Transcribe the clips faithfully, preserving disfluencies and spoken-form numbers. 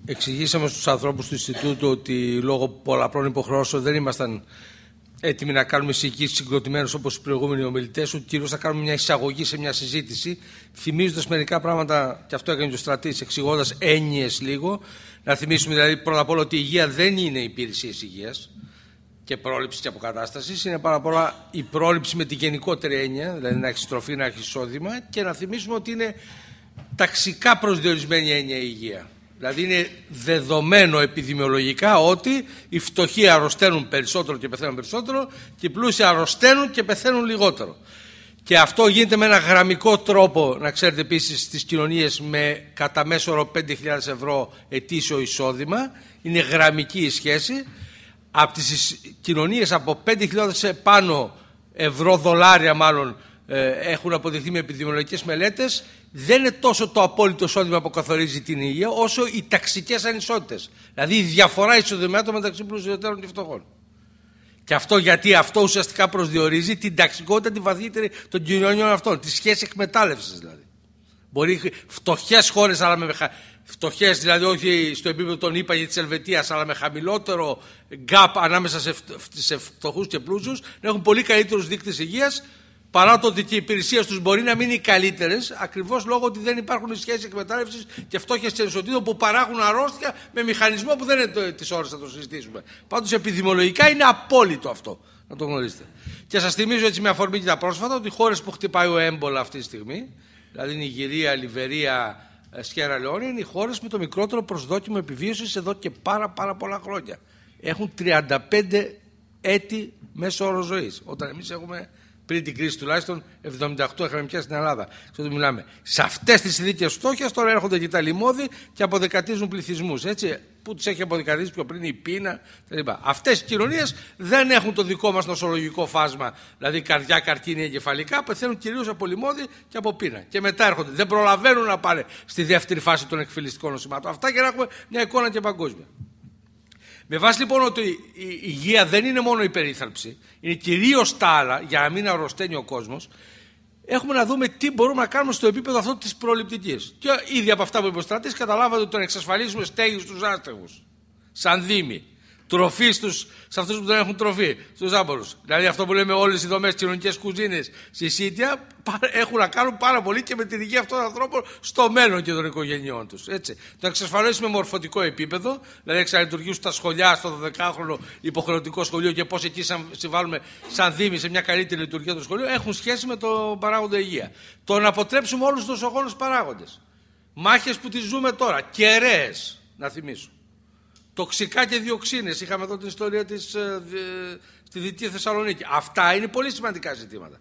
Εξηγήσαμε στους ανθρώπους του Ινστιτούτου ότι λόγω πολλαπλών υποχρεώσεων δεν ήμασταν έτοιμοι να κάνουμε εισηγήσεις συγκροτημένες όπως οι προηγούμενοι ομιλητές, ότι κυρίως θα κάνουμε μια εισαγωγή σε μια συζήτηση, θυμίζοντας μερικά πράγματα, και αυτό έκανε και ο Στρατής, εξηγώντας έννοιες λίγο. Να θυμίσουμε δηλαδή πρώτα απ' όλα ότι η υγεία δεν είναι υπηρεσία υγείας και πρόληψη και αποκατάσταση, είναι πάρα πολλά η πρόληψη με τη γενικότερη έννοια, δηλαδή να έχει τροφή, να έχει εισόδημα, και να θυμίσουμε ότι είναι ταξικά προσδιορισμένη έννοια η υγεία. Δηλαδή είναι δεδομένο επιδημιολογικά ότι οι φτωχοί αρρωσταίνουν περισσότερο και πεθαίνουν περισσότερο και οι πλούσιοι αρρωσταίνουν και πεθαίνουν λιγότερο. Και αυτό γίνεται με ένα γραμμικό τρόπο, να ξέρετε επίσης, στις κοινωνίες με κατά μέσο όρο πέντε χιλιάδες ευρώ ετήσιο εισόδημα. Είναι γραμμική η σχέση. Από τις κοινωνίες από πέντε χιλιάδες επάνω ευρώ, δολάρια μάλλον, έχουν αποδειχθεί με επιδημιολογικές μελέτες, δεν είναι τόσο το απόλυτο εισόδημα που καθορίζει την υγεία, όσο οι ταξικές ανισότητες. Δηλαδή η διαφορά εισοδημάτων μεταξύ πλουσιότερων και φτωχών. Και αυτό γιατί αυτό ουσιαστικά προσδιορίζει την ταξικότητα, τη βαθύτερη των κοινωνιών αυτών, τη σχέση εκμετάλλευσης δηλαδή. Μπορεί φτωχές χώρες, αλλά με φτωχές, δηλαδή όχι στο επίπεδο των ΗΠΑ ή της Ελβετίας, αλλά με χαμηλότερο gap ανάμεσα σε, σε φτωχούς και πλούσιους, να έχουν πολύ καλύτερους δείκτες υγείας, παρά το ότι και οι υπηρεσίες τους μπορεί να μην είναι οι καλύτερες, ακριβώς λόγω ότι δεν υπάρχουν σχέσεις εκμετάλλευσης και φτώχειας και ανισοτήτων που παράγουν αρρώστια με μηχανισμό που δεν είναι τις ώρες να το συζητήσουμε. Πάντως επιδημιολογικά είναι απόλυτο αυτό, να το γνωρίζετε. Και σας θυμίζω έτσι με αφορμή και τα πρόσφατα ότι οι χώρες που χτυπάει ο έμπολα αυτή τη στιγμή, δηλαδή Νιγηρία, Λιβερία, Σιέρα Λεόνε, είναι οι χώρες με το μικρότερο προσδόκιμο επιβίωσης εδώ και πάρα, πάρα πολλά χρόνια. Έχουν τριάντα πέντε έτη μέσο όρο ζωής, όταν εμείς έχουμε, πριν την κρίση τουλάχιστον, εβδομήντα οκτώ είχαμε πια στην Ελλάδα. Αυτό μιλάμε. Σε αυτές τις συνθήκες φτώχειας τώρα έρχονται και τα λιμώδη και αποδεκατίζουν πληθυσμούς. Έτσι, που τους έχει αποδεκατίσει πιο πριν η πείνα κλπ. Αυτές οι κοινωνίες δεν έχουν το δικό μας νοσολογικό φάσμα, δηλαδή καρδιά, καρκίνη, εγκεφαλικά, πεθαίνουν κυρίως από λιμώδη και από πείνα. Και μετά έρχονται. Δεν προλαβαίνουν να πάνε στη δεύτερη φάση των εκφυλιστικών νοσημάτων. Αυτά για να έχουμε μια εικόνα και παγκόσμια. Με βάση λοιπόν ότι η υγεία δεν είναι μόνο η περίθαλψη, είναι κυρίως τα άλλα, για να μην αρρωσταίνει ο κόσμος, έχουμε να δούμε τι μπορούμε να κάνουμε στο επίπεδο αυτό της προληπτικής. Και ήδη από αυτά που είπε ο Στρατής, καταλάβατε ότι τον εξασφαλίσουμε στέγη στους άστεγους, σαν δήμοι, τροφή στους, σε αυτούς που δεν έχουν τροφή, στους άμπορους. Δηλαδή αυτό που λέμε όλες οι δομές κοινωνικές κουζίνες στη Σίτια έχουν να κάνουν πάρα πολύ και με την υγεία αυτών των ανθρώπων στο μέλλον και των οικογενειών τους. Έτσι. Το εξασφαλίσουμε με μορφωτικό επίπεδο, δηλαδή εξαλειτουργήσουν τα σχολιά στο δωδεκάχρονο υποχρεωτικό σχολείο και πώς εκεί συμβάλλουμε σαν δήμοι σε μια καλύτερη λειτουργία του σχολείου, έχουν σχέση με το παράγοντα υγεία. Το να αποτρέψουμε όλους τους νοσογόνους παράγοντες. Μάχες που τις ζούμε τώρα, κεραίες, να θυμίσω. Τοξικά και διοξίνες. Είχαμε εδώ την ιστορία της ε, στη Δυτική Θεσσαλονίκη. Αυτά είναι πολύ σημαντικά ζητήματα.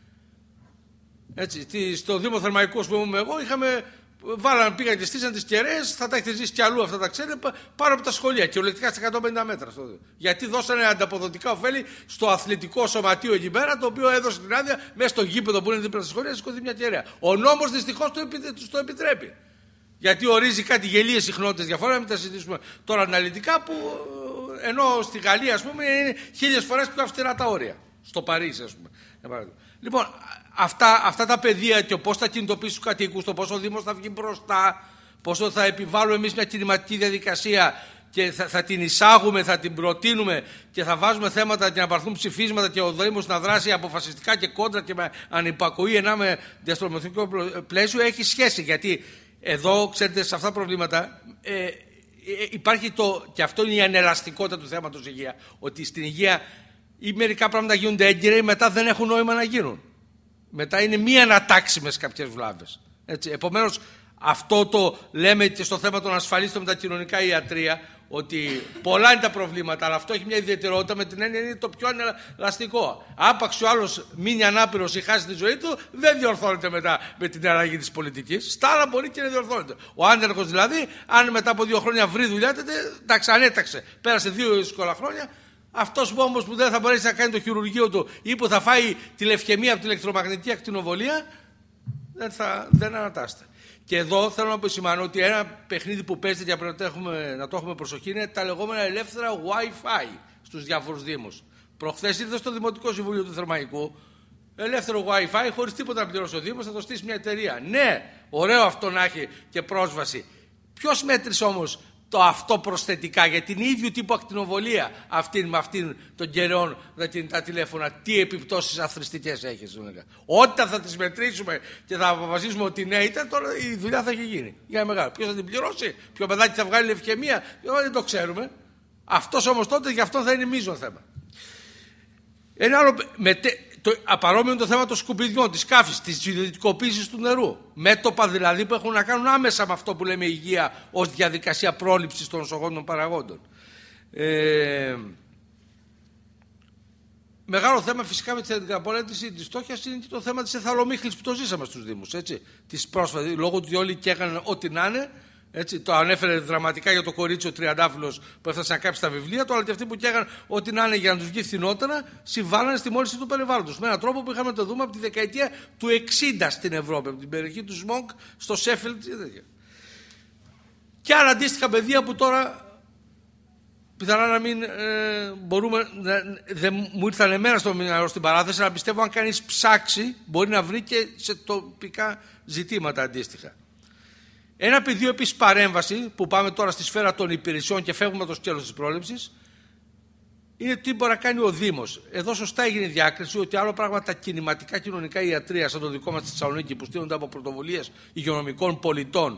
Έτσι, στο Δήμο Θερμαϊκός που ήμουν εγώ, είχαμε, βάλαν, πήγαν και στήσαν τις κεραίες, θα τα έχετε ζήσει κι αλλού αυτά τα ξέρετε, πάνω από τα σχολεία, κυριολεκτικά στα εκατόν πενήντα μέτρα. Στο, γιατί δώσανε ανταποδοτικά ωφέλη στο αθλητικό σωματείο εκεί πέρα, το οποίο έδωσε την άδεια μέσα στο γήπεδο που είναι δίπλα στα σχολεία, να σηκωθεί μια κεραία. Ο νόμος δυστυχώς το, επι, το επιτρέπει. Γιατί ορίζει κάτι γελίες συχνότητες διαφορά, να μην τα συζητήσουμε τώρα αναλυτικά, που ενώ στη Γαλλία, ας πούμε, είναι χίλιες φορές πιο αυστηρά τα όρια. Στο Παρίσι, ας πούμε. Λοιπόν, αυτά, αυτά τα πεδία και πώς θα κινητοποιήσει τους κατοίκους, το πόσο ο Δήμος θα βγει μπροστά, πόσο θα επιβάλλουμε εμείς μια κινηματική διαδικασία και θα, θα την εισάγουμε, θα την προτείνουμε και θα βάζουμε θέματα και να πάρθουν ψηφίσματα και ο Δήμος να δράσει αποφασιστικά και κόντρα και με ανυπακοή ενά με διαστρωματικό πλαίσιο, έχει σχέση. Γιατί εδώ, ξέρετε, σε αυτά τα προβλήματα ε, ε, υπάρχει το, και αυτό είναι η ανελαστικότητα του θέματος υγεία, ότι στην υγεία ή μερικά πράγματα γίνονται έγκυρα ή μετά δεν έχουν νόημα να γίνουν. Μετά είναι μη ανατάξιμες κάποιες βλάβες. Έτσι. Επομένως, αυτό το λέμε και στο θέμα των ασφαλίστων με τα κοινωνικά ιατρία, ότι πολλά είναι τα προβλήματα, αλλά αυτό έχει μια ιδιαιτερότητα με την έννοια είναι το πιο ανελαστικό. Άπαξ ο άλλος μείνει ανάπηρος ή χάσει τη ζωή του, δεν διορθώνεται μετά με την αλλαγή της πολιτικής. Στα άλλα μπορεί και να διορθώνεται. Ο άνεργος δηλαδή, αν μετά από δύο χρόνια βρει δουλειά, εντάξει, ανέταξε, πέρασε δύο δύσκολα χρόνια. Αυτός που όμως που δεν θα μπορέσει να κάνει το χειρουργείο του ή που θα φάει τη λευκαιμία από την ηλεκτρομαγνητική ακτινοβολία, δεν, θα, δεν ανατάσσεται. Και εδώ θέλω να επισημάνω ότι ένα παιχνίδι που παίζεται και πρέπει να, έχουμε, να το έχουμε προσοχή είναι τα λεγόμενα ελεύθερα Wi-Fi στους διάφορους δήμους. Προχθές ήρθε στο Δημοτικό Συμβούλιο του Θερμαϊκού ελεύθερο Wi-Fi χωρίς τίποτα να πληρώσει ο Δήμος, θα το στήσει μια εταιρεία. Ναι, ωραίο αυτό να έχει και πρόσβαση. Ποιος μέτρησε όμως το αυτό προσθετικά για την ίδιου τύπου ακτινοβολία αυτήν με αυτήν των καιρών τα κινητά τηλέφωνα, τι επιπτώσεις αθρηστικές έχει. Όταν θα τις μετρήσουμε και θα αποφασίσουμε ότι ναι ήταν, τώρα η δουλειά θα έχει γίνει. Για μεγάλο. Ποιος θα την πληρώσει, ποιο παιδάκι θα βγάλει λευκαιμία, δεν το ξέρουμε. Αυτός όμως τότε γι' αυτό θα είναι μείζον θέμα. Ένα άλλο, μετε, το, απαρόμοιο είναι το θέμα των σκουπιδιών, της κάφης, της ιδιωτικοποίησης του νερού. Μέτωπα δηλαδή που έχουν να κάνουν άμεσα με αυτό που λέμε υγεία ως διαδικασία πρόληψης των νοσογόνων παραγόντων. Ε, μεγάλο θέμα φυσικά με την καταπολέμηση της φτώχειας είναι και το θέμα της εθαλομίχλης που το ζήσαμε στους Δήμους. Έτσι, της πρόσφατης, λόγω του ότι όλοι καίγανε ό,τι να είναι. Έτσι, το ανέφερε δραματικά για το κορίτσι ο τριαντάφυλλος που έφτασε να κάψει τα βιβλία του, αλλά και αυτοί που καίγαν ό,τι να είναι για να τους βγει φθηνότερα, συμβάλλανε στη μόλυνση του περιβάλλοντος. Με έναν τρόπο που είχαμε το δούμε από τη δεκαετία του εξήντα στην Ευρώπη, από την περιοχή του Σμόγκ στο Σέφιλντ. Και άλλα αντίστοιχα πεδία που τώρα πιθανά να μην ε, μπορούμε. Να, δεν μου ήρθαν εμένα στο μυαλό στην παράθεση, αλλά πιστεύω αν κανείς ψάξει μπορεί να βρει και σε τοπικά ζητήματα αντίστοιχα. Ένα πεδίο επίσης παρέμβαση που πάμε τώρα στη σφαίρα των υπηρεσιών και φεύγουμε από το σκέλος της πρόληψης είναι τι μπορεί να κάνει ο Δήμος. Εδώ σωστά έγινε η διάκριση ότι άλλο πράγμα τα κινηματικά κοινωνικά ιατρεία σαν το δικό μας στη Θεσσαλονίκη που στείλονται από πρωτοβουλίες υγειονομικών πολιτών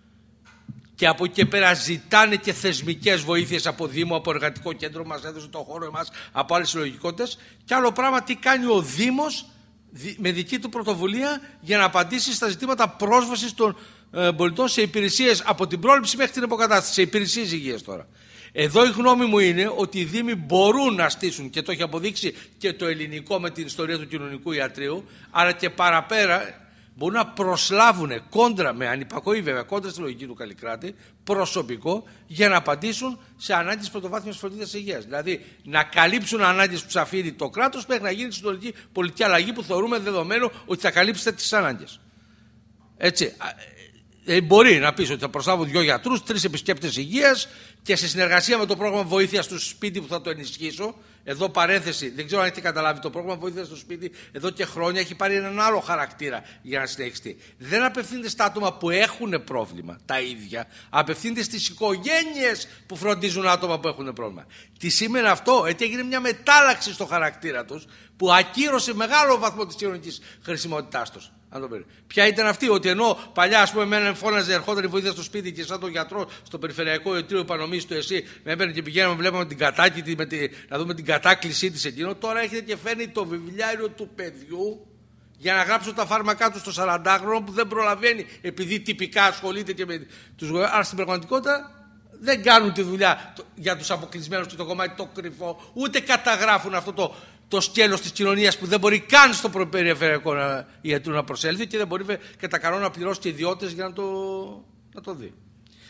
και από εκεί και πέρα ζητάνε και θεσμικές βοήθειες από Δήμο, από εργατικό κέντρο, μας έδωσε το χώρο εμάς, από άλλες συλλογικότητες. Και άλλο πράγμα τι κάνει ο Δήμος με δική του πρωτοβουλία για να απαντήσει στα ζητήματα πρόσβασης των πολιτών σε υπηρεσίες από την πρόληψη μέχρι την αποκατάσταση, σε υπηρεσίες υγείας τώρα. Εδώ η γνώμη μου είναι ότι οι Δήμοι μπορούν να στήσουν, και το έχει αποδείξει και το ελληνικό με την ιστορία του κοινωνικού ιατρείου, αλλά και παραπέρα μπορούν να προσλάβουν κόντρα, με ανυπακοή βέβαια, κόντρα στη λογική του Καλλικράτη, προσωπικό για να απαντήσουν σε ανάγκες πρωτοβάθμιας φροντίδας υγείας. Δηλαδή να καλύψουν ανάγκες που ψαφίρει το κράτος μέχρι να γίνει τη συνολική πολιτική αλλαγή που θεωρούμε δεδομένο ότι θα καλύψετε τις ανάγκες. Έτσι. Ε, μπορεί να πεις ότι θα προσλάβουν δύο γιατρούς, τρεις επισκέπτες υγείας και σε συνεργασία με το πρόγραμμα βοήθειας στο σπίτι που θα το ενισχύσω. Εδώ παρένθεση, δεν ξέρω αν έχετε καταλάβει, το πρόγραμμα βοήθειας στο σπίτι εδώ και χρόνια έχει πάρει έναν άλλο χαρακτήρα για να συνεχιστεί. Δεν απευθύνεται στα άτομα που έχουν πρόβλημα τα ίδια, απευθύνεται στις οικογένειες που φροντίζουν άτομα που έχουν πρόβλημα. Τι σήμαινε αυτό, ότι έγινε μια μετάλλαξη στο χαρακτήρα τους που ακύρωσε μεγάλο βαθμό της κοινωνικής χρησιμότητάς τους. Ποια ήταν αυτή, ότι ενώ παλιά, ας πούμε, εμένα φώναζε, ερχόταν η βοήθεια στο σπίτι και σαν τον γιατρό στο περιφερειακό ιατρείο επανομής του ΕΣΥ, με έπαιρνε και πηγαίναμε, βλέπαμε την κατάκη, με τη, να δούμε την κατάκλησή της εκείνο. Τώρα έρχεται και φέρνει το βιβλιάριο του παιδιού για να γράψω τα φάρμακά του στο σαραντάχρονο που δεν προλαβαίνει επειδή τυπικά ασχολείται και με τους γονείς. Αλλά στην πραγματικότητα δεν κάνουν τη δουλειά για τους αποκλεισμένους και το κομμάτι το κρυφό, ούτε καταγράφουν αυτό το. Το σκέλος της κοινωνίας που δεν μπορεί καν στο περιφερειακό ιατρού να προσέλθει και δεν μπορεί κατά κανόνα να πληρώσει και ιδιώτες για να το, να το δει.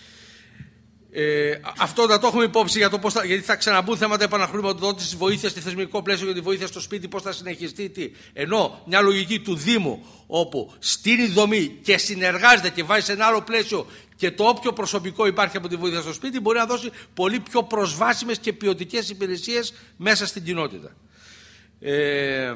Ε, αυτό να το έχουμε υπόψη για το πώς θα, γιατί θα ξαναμπούν θέματα επαναχρηματοδότησης βοήθειας στη θεσμικό πλαίσιο για τη βοήθεια στο σπίτι, πώς θα συνεχιστεί, τι. Ενώ μια λογική του Δήμου όπου στείνει δομή και συνεργάζεται και βάζει σε ένα άλλο πλαίσιο και το όποιο προσωπικό υπάρχει από τη βοήθεια στο σπίτι μπορεί να δώσει πολύ πιο προσβάσιμες και ποιοτικές υπηρεσίες μέσα στην κοινότητα. Ε,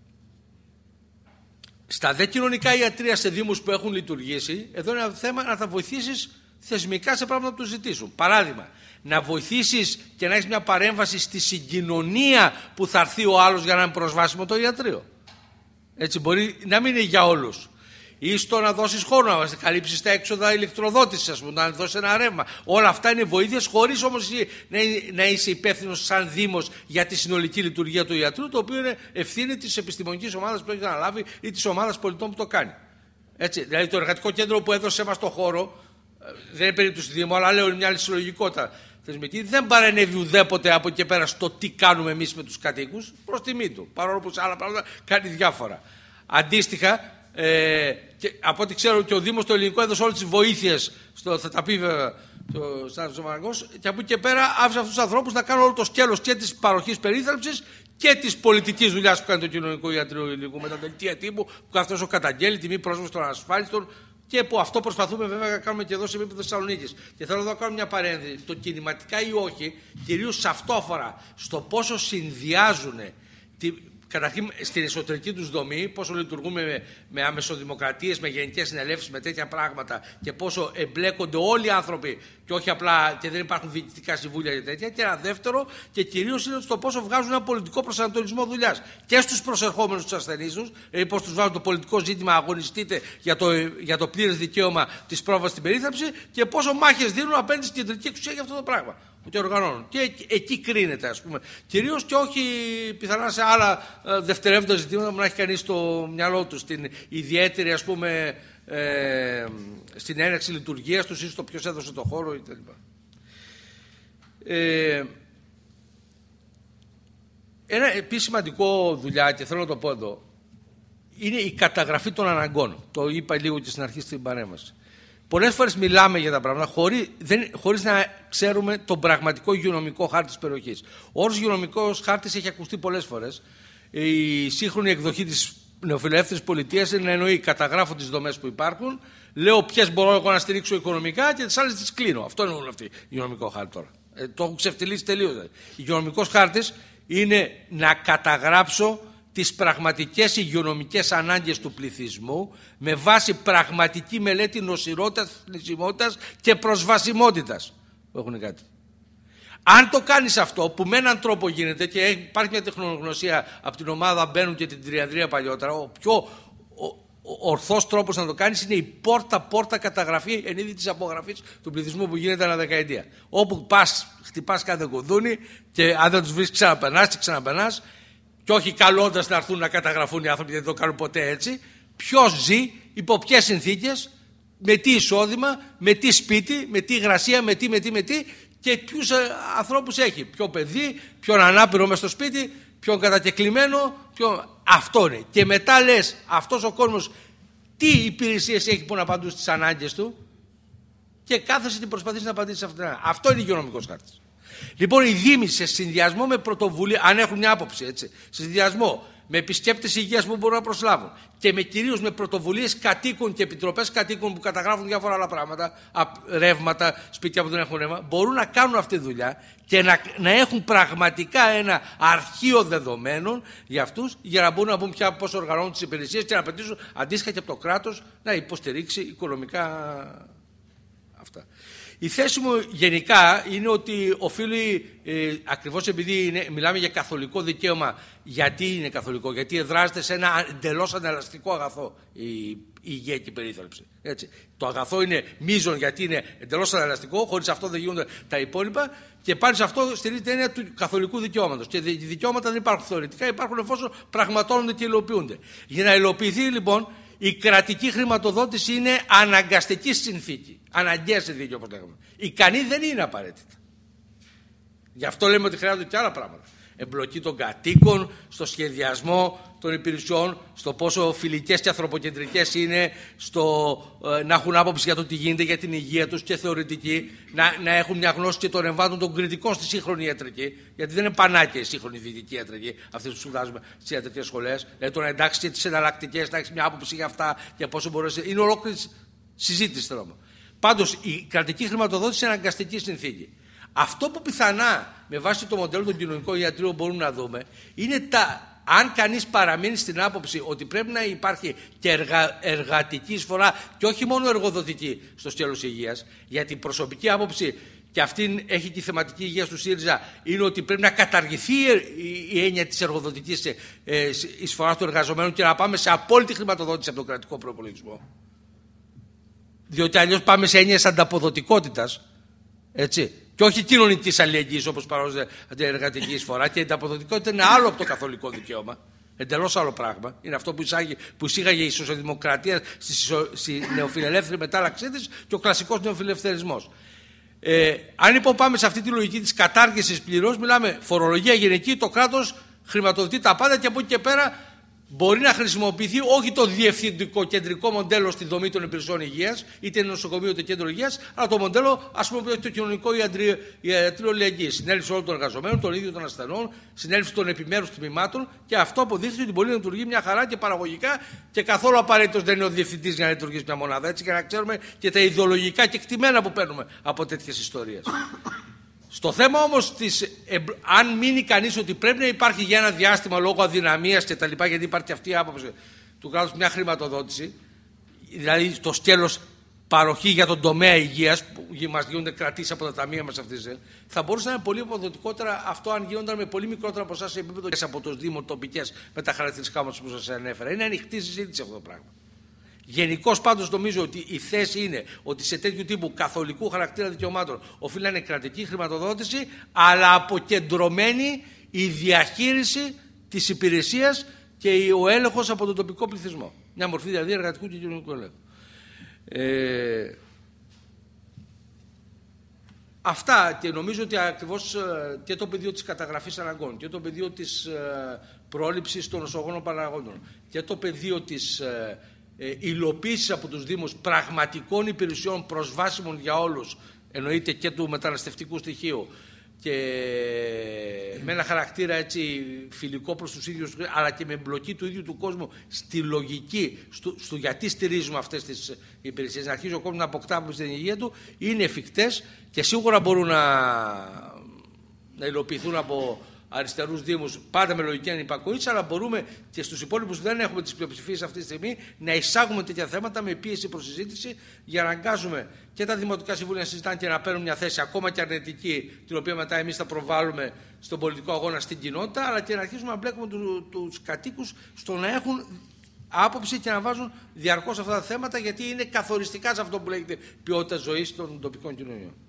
στα δε κοινωνικά ιατρεία σε δήμους που έχουν λειτουργήσει, εδώ είναι ένα θέμα να θα βοηθήσεις θεσμικά σε πράγματα που του ζητήσουν. Παράδειγμα, να βοηθήσεις και να έχεις μια παρέμβαση στη συγκοινωνία που θα έρθει ο άλλος για να είναι προσβάσιμο το ιατρείο. Έτσι, μπορεί να μην είναι για όλους. Ή στο να δώσεις χώρο, να καλύψεις τα έξοδα ηλεκτροδότησης, ας πούμε, να δώσεις ένα ρεύμα. Όλα αυτά είναι βοήθειες, χωρίς όμως να είσαι υπεύθυνος σαν Δήμος για τη συνολική λειτουργία του ιατρού, το οποίο είναι ευθύνη της επιστημονικής ομάδας που έχει αναλάβει ή της ομάδας πολιτών που το κάνει. Έτσι, δηλαδή το εργατικό κέντρο που έδωσε μας το χώρο, δεν είναι περίπτωση Δήμου, αλλά λέω μια άλλη συλλογικότητα θεσμική, δεν παρενέβη ουδέποτε από εκεί πέρα στο τι κάνουμε εμείς με τους κατοίκους, προς τιμή του. Παρόλο που σε άλλα πράγματα κάνει διάφορα. Αντίστοιχα, Ε, και από ό,τι ξέρω και ο Δήμος το ελληνικό έδωσε όλες τις βοήθειες στο, θα τα πει βέβαια το Στάνος Μαραγκός, και από εκεί και πέρα άφησε αυτούς τους ανθρώπους να κάνουν όλο το σκέλος και της παροχής περίθαλψης και της πολιτικής δουλειάς που κάνει το κοινωνικό ιατρείο ελληνικού με τα δελτία τύπου που αυτός ο καταγγέλει, τιμή πρόσβαση των ασφάλιστων, και που αυτό προσπαθούμε βέβαια να κάνουμε και εδώ σε επίπεδο Θεσσαλονίκης. Και θέλω εδώ να κάνω μια παρένθεση. Το κινηματικά ή όχι, κυρίως σε αυτό αφορά στο πόσο συνδυάζουν καταρχήν στην εσωτερική τους δομή, πόσο λειτουργούμε με, με αμεσοδημοκρατίες, με γενικές συνελεύσεις, με τέτοια πράγματα και πόσο εμπλέκονται όλοι οι άνθρωποι και όχι απλά και δεν υπάρχουν διοικητικά συμβούλια και τέτοια. Και ένα δεύτερο και κυρίως είναι στο πόσο βγάζουν ένα πολιτικό προσανατολισμό δουλειάς και στους προσερχόμενους τους ασθενείς τους, δηλαδή πώς τους βάζουν το πολιτικό ζήτημα, αγωνιστείτε για το, για το πλήρες δικαίωμα της πρόβασης στην περίθαλψη και πόσο μάχες δίνουν απέναντι στην κεντρική εξουσία για αυτό το πράγμα. Και οργανώνουν. Και εκεί κρίνεται, ας πούμε. Κυρίως και όχι πιθανά σε άλλα ε, δευτερεύοντα ζητήματα που να έχει κανείς στο μυαλό του. Στην ιδιαίτερη, ας πούμε, ε, στην έναρξη λειτουργίας τους ή στο ποιος έδωσε το χώρο κτλ. Ε, ένα επίσης σημαντικό δουλειά, και θέλω να το πω εδώ, είναι η καταγραφή των αναγκών. Το είπα λίγο και στην αρχή στην παρέμβαση. Πολλές φορές μιλάμε για τα πράγματα χωρίς, δεν, χωρίς να ξέρουμε τον πραγματικό υγειονομικό χάρτη της περιοχής. Ο όρος υγειονομικός χάρτης έχει ακουστεί πολλές φορές. Η σύγχρονη εκδοχή της νεοφιλελεύθερης πολιτείας είναι να εννοεί καταγράφω τις δομές που υπάρχουν, λέω ποιες μπορώ εγώ να στηρίξω οικονομικά και τις άλλες τις κλείνω. Αυτό είναι όλο αυτό υγειονομικό χάρτη τώρα. Ε, το έχω ξεφτυλίσει τελείως. Υγειονομικός χάρτης είναι να καταγράψω τις πραγματικές υγειονομικές ανάγκες του πληθυσμού με βάση πραγματική μελέτη νοσηρότητας, θνησιμότητας και προσβασιμότητας. Έχουν κάτι. Αν το κάνεις αυτό, που με έναν τρόπο γίνεται και υπάρχει μια τεχνογνωσία από την ομάδα Μπαίνουν και την Τριανδρία παλιότερα, ο πιο ο, ο ορθός τρόπος να το κάνεις είναι η πόρτα-πόρτα καταγραφή εν είδη της απογραφής του πληθυσμού που γίνεται ανά δεκαετία. Όπου πας, χτυπάς κάθε κουδούνι και αν δεν τους βρεις ξαναπερνάς και ξαναπερνάς. Και όχι καλώντας να έρθουν να καταγραφούν οι άνθρωποι, γιατί δεν το κάνουν ποτέ έτσι. Ποιος ζει, υπό ποιες συνθήκες, με τι εισόδημα, με τι σπίτι, με τι υγρασία, με τι, με τι, με τι και ποιους ανθρώπους έχει. Ποιο παιδί, ποιον ανάπηρο μες στο σπίτι, ποιον κατακεκλημένο. Ποιον... Αυτό είναι. Και μετά λες, αυτός ο κόσμος τι υπηρεσίες έχει που να απαντούν στις ανάγκες του και κάθεσαι και προσπαθείς να απαντήσεις σε αυτήν. Αυτό είναι υγειονομικός χάρτης. Λοιπόν, οι δήμοι σε συνδυασμό με πρωτοβουλία, αν έχουν μια άποψη, έτσι, σε συνδυασμό με επισκέπτες υγείας που μπορούν να προσλάβουν και με κυρίως με πρωτοβουλίες κατοίκων και επιτροπές κατοίκων που καταγράφουν διάφορα άλλα πράγματα, ρεύματα, σπίτια που δεν έχουν ρεύμα, μπορούν να κάνουν αυτή τη δουλειά και να, να έχουν πραγματικά ένα αρχείο δεδομένων για αυτούς, για να μπορούν να πούν πια πώς οργανώνουν τις υπηρεσίες και να απαιτήσουν αντίστοιχα και από το κράτος να υποστηρίξει οικονομικά αυτά. Η θέση μου γενικά είναι ότι οφείλει, ε, ακριβώς επειδή είναι, μιλάμε για καθολικό δικαίωμα, γιατί είναι καθολικό, γιατί εδράζεται σε ένα εντελώς ανελαστικό αγαθό η, η υγεία και η περίθαλψη. Έτσι. Το αγαθό είναι μείζον γιατί είναι εντελώς ανελαστικό, χωρίς αυτό δεν γίνονται τα υπόλοιπα και πάνω σε αυτό στηρίζεται η έννοια του καθολικού δικαιώματος. Και οι δικαιώματα δεν υπάρχουν θεωρητικά, υπάρχουν εφόσον πραγματώνονται και υλοποιούνται. Για να υλοποιηθεί λοιπόν, η κρατική χρηματοδότηση είναι αναγκαστική συνθήκη. Αναγκαία συνθήκη, όπως λέγαμε. Ικανή δεν είναι απαραίτητα. Γι' αυτό λέμε ότι χρειάζονται και άλλα πράγματα. Εμπλοκή των κατοίκων, στο σχεδιασμό των υπηρεσιών, στο πόσο φιλικές και ανθρωποκεντρικές είναι, στο ε, να έχουν άποψη για το τι γίνεται για την υγεία τους και θεωρητική, να, να έχουν μια γνώση και των εμβάτων των κριτικών στη σύγχρονη ιατρική, γιατί δεν είναι πανάκια η σύγχρονη δυτική ιατρική, αυτές που σπουδάζουμε στις ιατρικές σχολές. Δηλαδή το να εντάξει και τις εναλλακτικές, να έχει μια άποψη για αυτά και πόσο μπορεί να. Είναι ολόκληρη συζήτηση τώρα. Πάντως η κρατική χρηματοδότηση είναι αναγκαστική συνθήκη. Αυτό που πιθανά με βάση το μοντέλο των κοινωνικών ιατρείων μπορούμε να δούμε είναι τα, αν κανείς παραμείνει στην άποψη ότι πρέπει να υπάρχει και εργα, εργατική εισφορά και όχι μόνο εργοδοτική στο σκέλος υγείας, γιατί η προσωπική άποψη, και αυτή έχει και η θεματική υγεία του ΣΥΡΙΖΑ, είναι ότι πρέπει να καταργηθεί η έννοια της εργοδοτικής εισφοράς του εργαζομένου και να πάμε σε απόλυτη χρηματοδότηση από τον κρατικό προϋπολογισμό. Διότι αλλιώς πάμε σε έννοιες ανταποδοτικότητας, έτσι. Και όχι κοινωνικής αλληλεγγύης όπως παρόζεται εργατική εισφορά. Και η ανταποδοτικότητα είναι άλλο από το καθολικό δικαίωμα. Εντελώς άλλο πράγμα. Είναι αυτό που, εισάγει, που εισήγαγε η σοσιαλδημοκρατία στη, στη νεοφιλελεύθερη μετάλλαξή της και ο κλασικός νεοφιλελευθερισμός. Ε, αν λοιπόν πάμε σε αυτή τη λογική της κατάργησης πληρώς, μιλάμε φορολογία γενική, το κράτος χρηματοδοτεί τα πάντα και από εκεί και πέρα μπορεί να χρησιμοποιηθεί όχι το διευθυντικό κεντρικό μοντέλο στη δομή των υπηρεσιών υγείας, είτε νοσοκομείο είτε κέντρο υγείας, αλλά το μοντέλο, ας πούμε, που έχει το κοινωνικό ιατρείο αλληλεγγύης. Συνέλευση όλων των εργαζομένων, των ίδιων των ασθενών, συνέλευση των επιμέρους τμήματων και αυτό αποδείχθηκε ότι μπορεί να λειτουργεί μια χαρά και παραγωγικά και καθόλου απαραίτητος δεν είναι ο διευθυντής για να λειτουργήσει μια μονάδα. Έτσι, για να ξέρουμε και τα ιδεολογικά κεκτημένα που παίρνουμε από τέτοιες ιστορίες. Στο θέμα όμως της, ε, αν μείνει κανείς ότι πρέπει να υπάρχει για ένα διάστημα λόγω αδυναμίας και τα λοιπά, γιατί υπάρχει αυτή η άποψη του κράτους μια χρηματοδότηση, δηλαδή το σκέλος παροχή για τον τομέα υγείας που μας γίνονται κρατήσεις από τα ταμεία μας αυτές, θα μπορούσε να είναι πολύ αποδοτικότερα αυτό αν γίνονταν με πολύ μικρότερα ποσά σε επίπεδο και από τους Δήμους τοπικές με τα χαρακτηριστικά μας που σας ανέφερα. Είναι ανοιχτή συζήτηση αυτό το πράγμα. Γενικώς πάντως νομίζω ότι η θέση είναι ότι σε τέτοιου τύπου καθολικού χαρακτήρα δικαιωμάτων οφείλει να είναι κρατική χρηματοδότηση, αλλά αποκεντρωμένη η διαχείριση της υπηρεσίας και ο έλεγχος από τον τοπικό πληθυσμό. Μια μορφή δηλαδή εργατικού και κοινωνικού ελέγχου. Ε, αυτά, και νομίζω ότι ακριβώς και το πεδίο της καταγραφής αναγκών και το πεδίο της πρόληψης των νοσογόνων παραγόντων και το πεδίο της υλοποίησης από τους Δήμους πραγματικών υπηρεσιών προσβάσιμων για όλους, εννοείται και του μεταναστευτικού στοιχείου, και με ένα χαρακτήρα έτσι φιλικό προς τους ίδιους, αλλά και με εμπλοκή του ίδιου του κόσμου στη λογική, στο, στο γιατί στηρίζουμε αυτές τις υπηρεσίες, να αρχίζει ο κόσμος να αποκτά από την υγεία του, είναι εφικτές και σίγουρα μπορούν να, να υλοποιηθούν από αριστερούς Δήμους, πάντα με λογική ανυπακοής, αλλά μπορούμε και στους υπόλοιπους που δεν έχουμε τις πλειοψηφίες αυτή τη στιγμή να εισάγουμε τέτοια θέματα με πίεση προς συζήτηση για να αναγκάζουμε και τα Δημοτικά Συμβούλια να συζητάνε και να παίρνουν μια θέση ακόμα και αρνητική, την οποία μετά εμείς θα προβάλλουμε στον πολιτικό αγώνα στην κοινότητα, αλλά και να αρχίσουμε να μπλέκουμε του, τους κατοίκους στο να έχουν άποψη και να βάζουν διαρκώς αυτά τα θέματα, γιατί είναι καθοριστικά σε αυτό που λέγεται ποιότητα ζωής των τοπικών κοινωνιών.